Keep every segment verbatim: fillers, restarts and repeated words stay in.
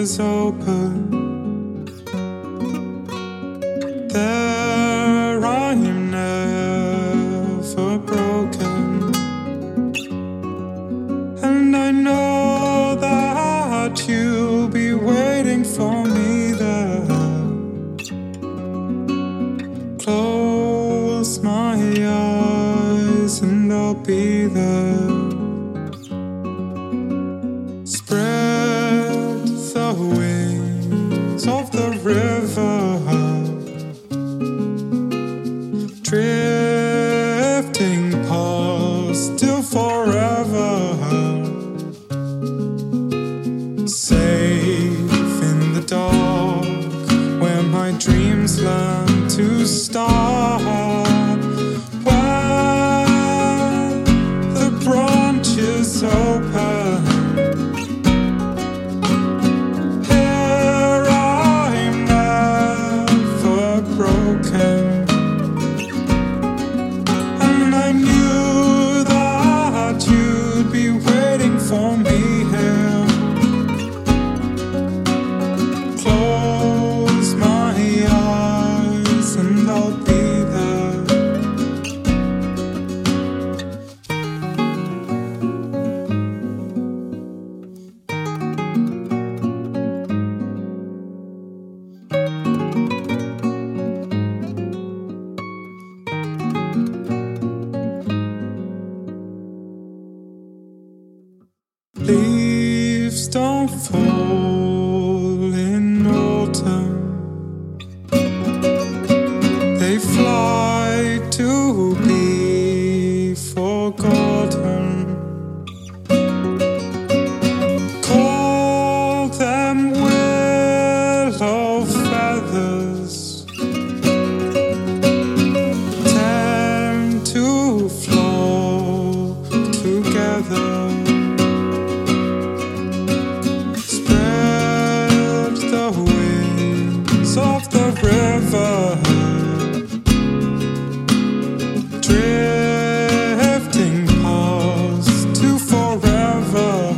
is open. There I am never broken, and I know that you'll be waiting for me there. Close my eyes and I'll be there. Spread the wings of the river, drifting past till forever. Safe in the dark, where my dreams learn to start, where the branches open. Here I'm never broken, and I knew that you'd be waiting for me here. Close my eyes and I'll be there. Leaves don't fall in autumn, they fly to be forgotten. Call them willow feathers, tend to flow together. Of the river, drifting past to forever.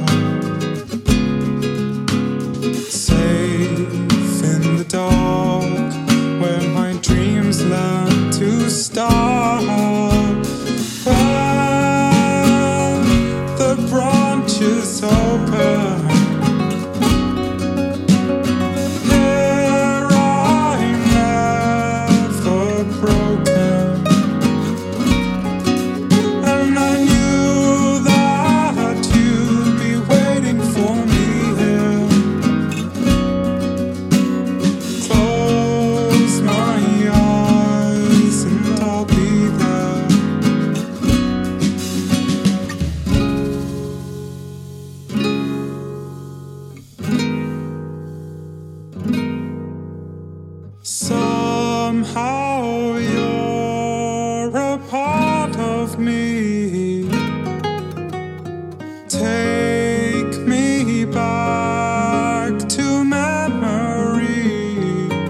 Safe in the dark, where my dreams learn to start, where the branches open. Somehow you're a part of me. Take me back to memory.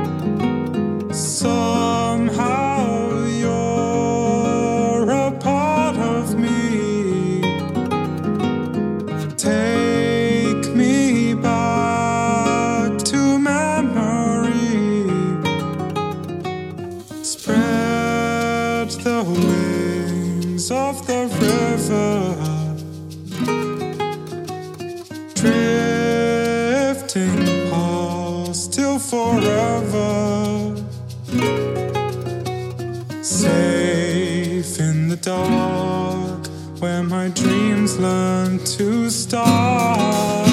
Somehow you're a part of me. Take me back to memory. Spread the wings of the river, drifting past till forever. Safe in the dark, where my dreams learn to start.